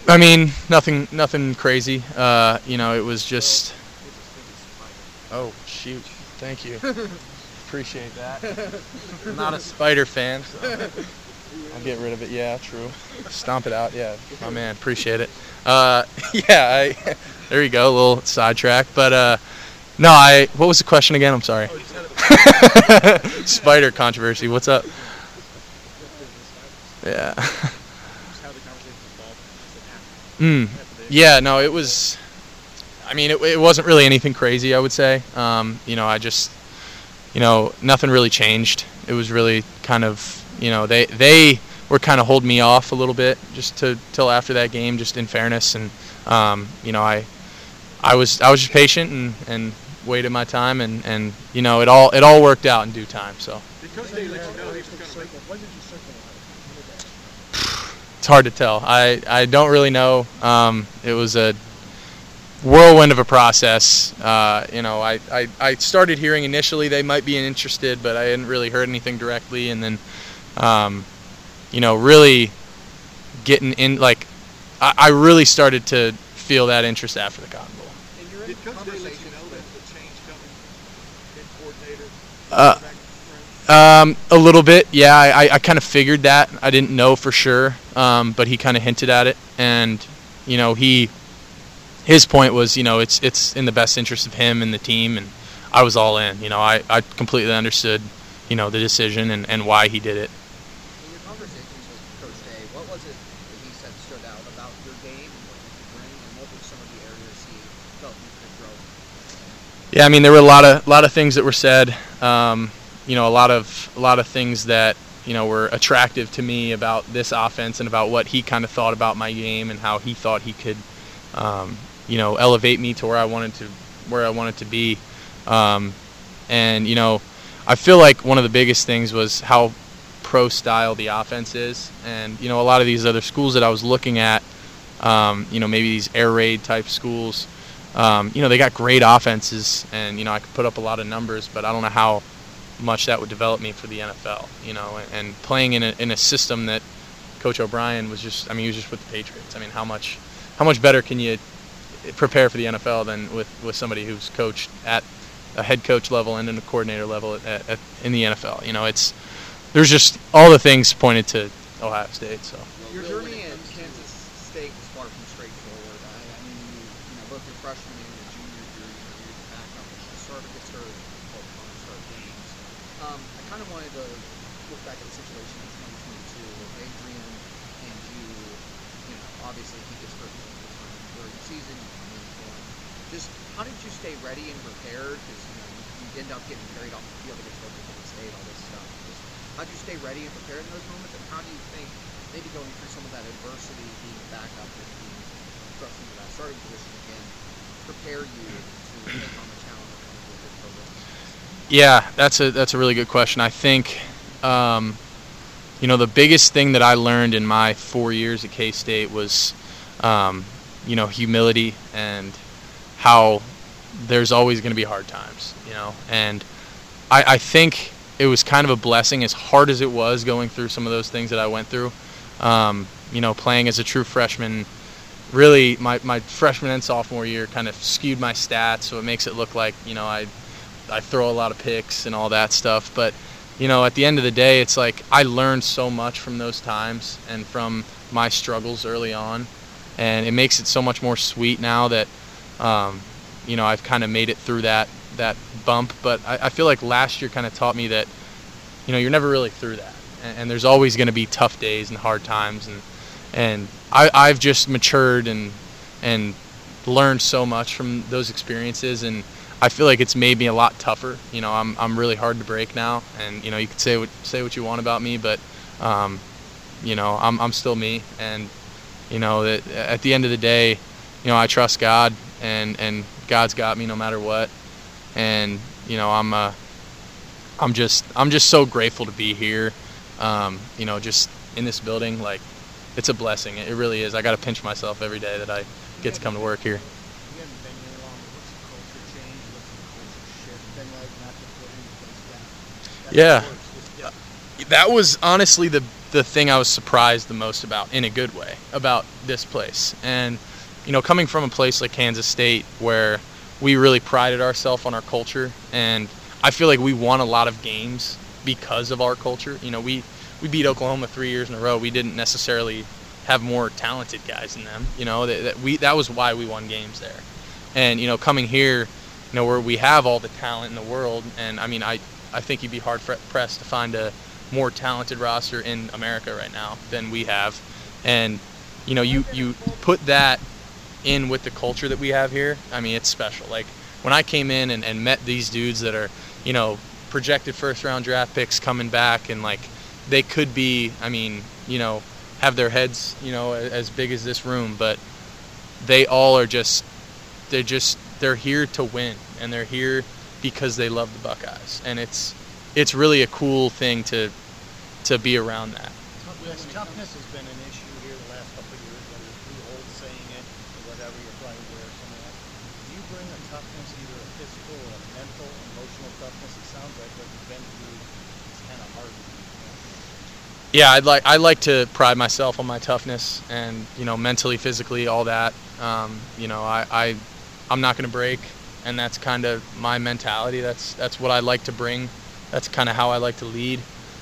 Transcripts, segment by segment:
I mean, nothing crazy. It was just. Oh shoot! Thank you. Appreciate that. I'm not a Spider fan, so I'll get rid of it. Yeah, true. Stomp it out. Yeah, my man. Appreciate it. There you go. A little sidetrack, but no. What was the question again? I'm sorry. Spider controversy. What's up? Yeah. Yeah. No, it was. I mean, it wasn't really anything crazy, I would say. I just, nothing really changed. It was really kind of, they were kind of holding me off a little bit just till after that game, just in fairness. And, I was just patient and waited my time, and it all worked out in due time. So. It's hard to tell. I don't really know. It was a whirlwind of a process. I started hearing initially they might be interested, but I hadn't really heard anything directly. And then, really getting in, like, I really started to feel that interest after the Cotton Bowl. Did Coach Day let you know that the change coming in coordinator? A little bit, yeah. I kind of figured that. I didn't know for sure, but he kind of hinted at it. And, his point was, it's in the best interest of him and the team, and I was all in. I completely understood, the decision and why he did it. In your conversations with Coach Day, what was it that he said stood out about your game and what you could bring, and what were some of the areas he felt you could grow? Yeah, I mean, there were a lot of things that were said. A lot of things that were attractive to me about this offense and about what he kind of thought about my game and how he thought he could. Elevate me to where I wanted to be. I feel like one of the biggest things was how pro style the offense is. And, a lot of these other schools that I was looking at, maybe these air raid type schools, they got great offenses and, I could put up a lot of numbers, but I don't know how much that would develop me for the NFL, and playing in a system that Coach O'Brien was just, he was just with the Patriots. I mean, how much better can you prepare for the NFL than with somebody who's coached at a head coach level and in a coordinator level in the NFL? There's just all the things pointed to Ohio State. So your journey in Kansas State was far from straightforward. Both your freshman and your junior year, you were back up, which is sort of gets started to start games. I kind of wanted to look back at the situation in 2022 with Adrian and you. Obviously he gets hurt during the season. Just how did you stay ready and prepared? Because you end up getting carried off the field against Oklahoma State, all this stuff. How did you stay ready and prepared in those moments? And how do you think maybe going through some of that adversity, being a backup and being thrust into that starting position again, prepare you to take on the challenge of coming to a big program? Yeah, that's a really good question. I think the biggest thing that I learned in my 4 years at K-State was humility and how there's always going to be hard times, and I think it was kind of a blessing, as hard as it was going through some of those things that I went through. Playing as a true freshman, really my freshman and sophomore year kind of skewed my stats, so it makes it look like I throw a lot of picks and all that stuff. But at the end of the day, it's like I learned so much from those times and from my struggles early on, and it makes it so much more sweet now that I've kind of made it through that bump. But I feel like last year kind of taught me that you're never really through that, and there's always going to be tough days and hard times, and I've just matured and learned so much from those experiences, and I feel like it's made me a lot tougher. I'm really hard to break now, and you could say what you want about me, but I'm still me, and that at the end of the day, I trust God, and God's got me no matter what, and I'm just so grateful to be here, just in this building. Like, it's a blessing. It really is. I got to pinch myself every day that I get to come to work here. Yeah, that was honestly the the thing I was surprised the most about, in a good way, about this place. And coming from a place like Kansas State where we really prided ourselves on our culture, and I feel like we won a lot of games because of our culture. We beat Oklahoma 3 years in a row. We didn't necessarily have more talented guys than them. That was why we won games there. And coming here, where we have all the talent in the world, and I think you'd be hard pressed to find a more talented roster in America right now than we have. And you put that in with the culture that we have here. It's special. Like when I came in and met these dudes that are projected first round draft picks coming back, and like they could be have their heads as big as this room, but they all are they're here to win, and they're here because they love the Buckeyes, and it's really a cool thing to be around that. Yes, toughness has been an issue here the last couple of years, whether it's too old saying it or whatever, you're probably aware of some of that. Do you bring a toughness, either a physical or a mental, emotional toughness? It sounds like what you've been through is kind of hard. Yeah, I like to pride myself on my toughness, and mentally, physically, all that. I'm not going to break, and that's kind of my mentality. That's what I like to bring. That's kind of how I like to lead.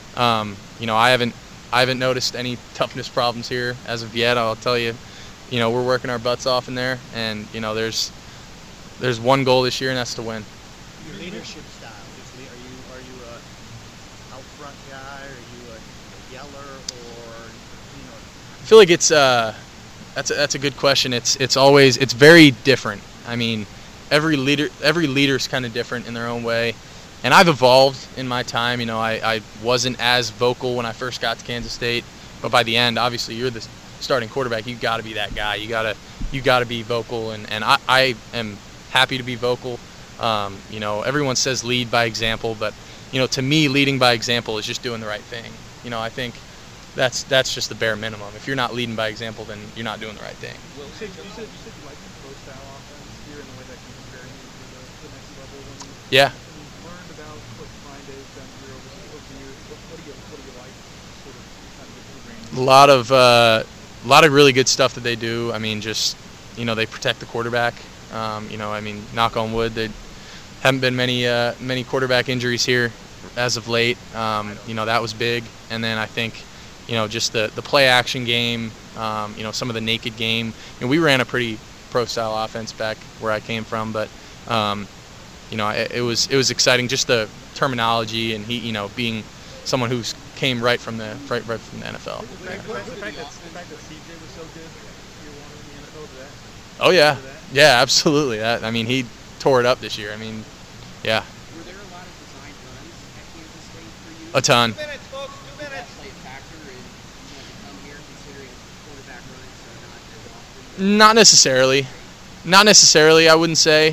I haven't noticed any toughness problems here as of yet. I'll tell you, we're working our butts off in there, and there's one goal this year, and that's to win. Your leadership style, are you a out front guy? Are you a yeller, or I feel like it's that's a good question. It's very different. Every leader's kind of different in their own way. And I've evolved in my time. I wasn't as vocal when I first got to Kansas State, but by the end, obviously, you're the starting quarterback. You got to be that guy. You got to be vocal, and I am happy to be vocal. Everyone says lead by example, but to me, leading by example is just doing the right thing. I think that's just the bare minimum. If you're not leading by example, then you're not doing the right thing. Well, you said you like the pro style offense here, in the way that can prepare you for the next level. Yeah. Learned about what Brian Day's done here over the years. What do you like? Sort of kind of get to the brain. A lot of really good stuff that they do. They protect the quarterback. Knock on wood, there haven't been many quarterback injuries here as of late. That was big. And then I think, just the play action game, some of the naked game. We ran a pretty pro style offense back where I came from, but it was exciting, just the terminology, and he, being someone who came right from the NFL. The fact that CJ was so good, year one in the NFL, did that? Oh yeah, absolutely. He tore it up this year. Yeah. Were there a lot of design runs at Kansas State for you? A ton. 2 minutes, folks. 2 Did that minutes. play a factor in to come here, considering quarterback runs are not as often? Not necessarily. I wouldn't say.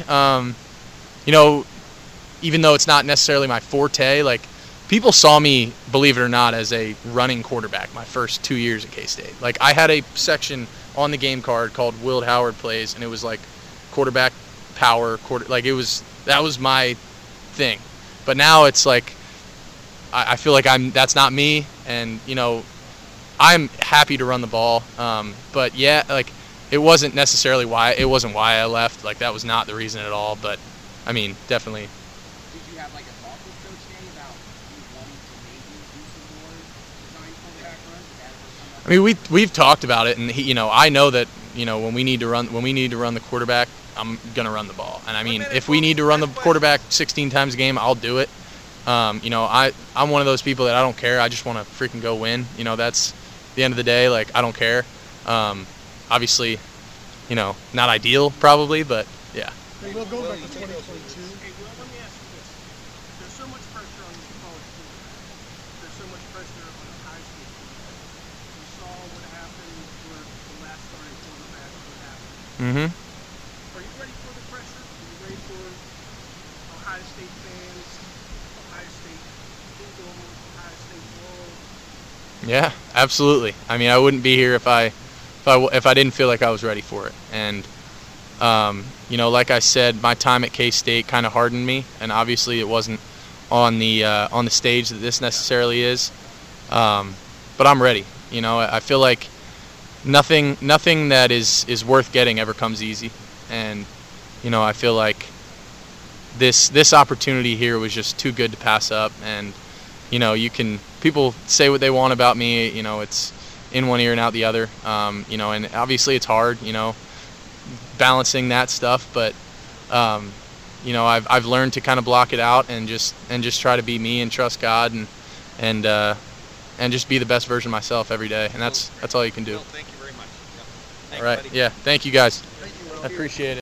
Even though it's not necessarily my forte, like people saw me, believe it or not, as a running quarterback my first 2 years at K-State. Like I had a section on the game card called Willard Howard Plays, and it was like quarterback power, that was my thing. But now it's like I feel like that's not me, and I'm happy to run the ball. But yeah, like it wasn't necessarily why I left. Like that was not the reason at all. But definitely. Did you have like a talk with Coach Day about you wanting to maybe do some more design quarterback runs? Did that ever come up? We've talked about it, and I know that when we need to run the quarterback, I'm gonna run the ball. And if we need to run the quarterback 16 times a game, I'll do it. I'm one of those people that I don't care. I just want to freaking go win. That's the end of the day. Like I don't care. Obviously, not ideal probably, but yeah. Hey, we'll go back to 2022. Hey, Will, let me ask you this. There's so much pressure on these college quarterbacks. There's so much pressure on the high school quarterbacks. You saw what happened for the last starting quarterback, what happened. Are you ready for the pressure? Are you ready for Ohio State fans, Ohio State kingdom, Ohio State world? Yeah, absolutely. I wouldn't be here if I didn't feel like I was ready for it. And like I said, my time at K-State kind of hardened me, and obviously it wasn't on the stage that this necessarily is. I'm ready. You know, I feel like nothing that is worth getting ever comes easy, and you know, I feel like this opportunity here was just too good to pass up. And you know, people say what they want about me. You know, it's in one ear and out the other. You know, and obviously it's hard. You know, balancing that stuff, but you know, I've learned to kind of block it out and just try to be me and trust God and just be the best version of myself every day. And that's all you can do. Well, thank you very much. All right. Yeah. Thank you guys. Thank you, Will. I appreciate it.